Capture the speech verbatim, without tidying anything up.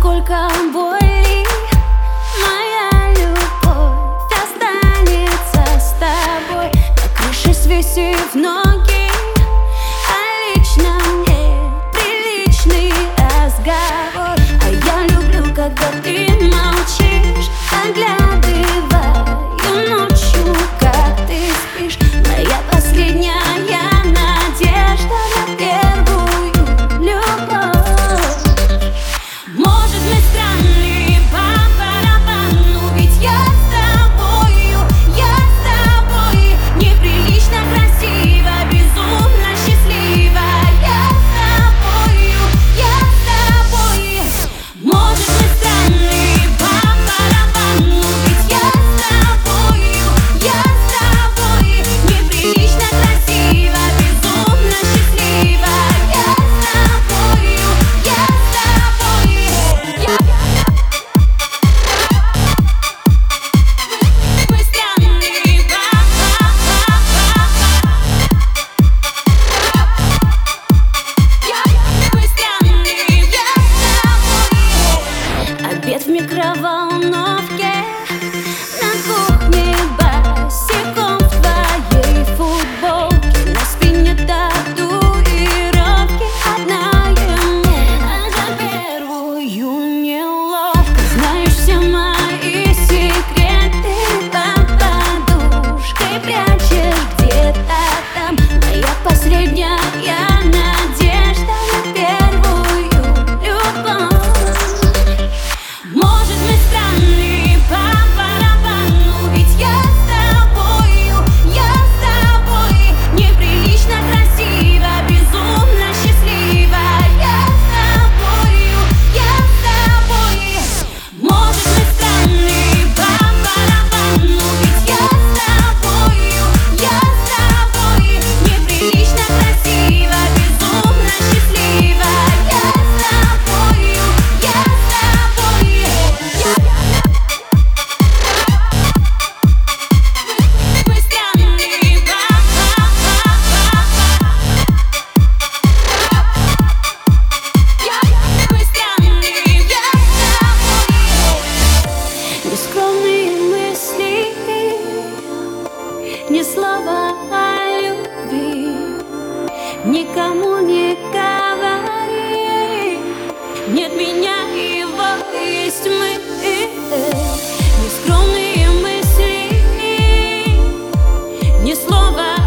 сколько боли, моя любовь останется с тобой. На крыше свесив ноги, а лично мне приличный разговор. А я люблю, когда ты молчишь, оглядываю ночью, как ты спишь. Моя последняя надежда на первую любовь. Может, мы странные по барабану, ведь я с тобою, я с тобой неприлично красива, безумно счастлива. Я с тобою, я с тобой. Может, мы странные по барабану, ведь я с тобою, я с тобой неприлично красива, безумно счастлива. Я с тобою, я с тобой. Мы странные па-па-па-па. Мы странные, я с тобой. Обед в микроволновке, на кухне босиком в твоей футболке, на спине татуировки. Одна ему за первую неловко. Знаешь все мои секреты, под подушкой прячешь где-то там. Моя последняя надежда на первую любовь. Может, мы странные по барабану, ведь я с тобою, я с тобой неприлично красива, безумно счастлива. Я с тобою, я с тобой. Может, мы странные по барабану, ведь я с тобою, я с тобой неприлично красива, безумно счастлива. Я с тобою, я с тобой. Мы странные па-па-па-па. Мы странные, я с тобой. Нескромные мысли, ни слова о любви никому не говори. Нет меня, его есть мы. Нескромные мысли, ни слова